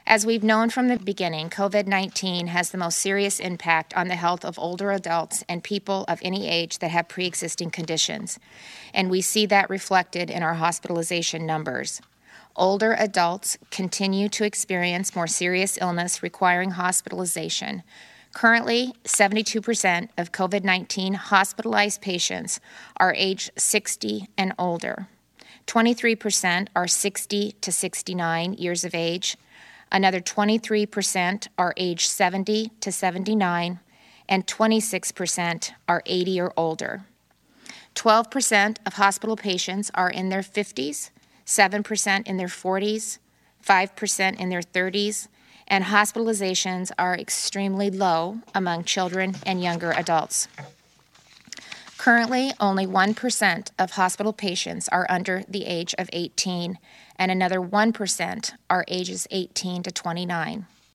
As we've known from the beginning, COVID-19 has the most serious impact on the health of older adults and people of any age that have pre-existing conditions, and we see that reflected in our hospitalization numbers. Older adults continue to experience more serious illness requiring hospitalization. Currently, 72% of COVID-19 hospitalized patients are age 60 and older. 23% are 60 to 69 years of age. Another 23% are age 70 to 79, and 26% are 80 or older. 12% of hospital patients are in their 50s, 7% in their 40s, 5% in their 30s, and hospitalizations are extremely low among children and younger adults. Currently, only 1% of hospital patients are under the age of 18, and another 1% are ages 18 to 29.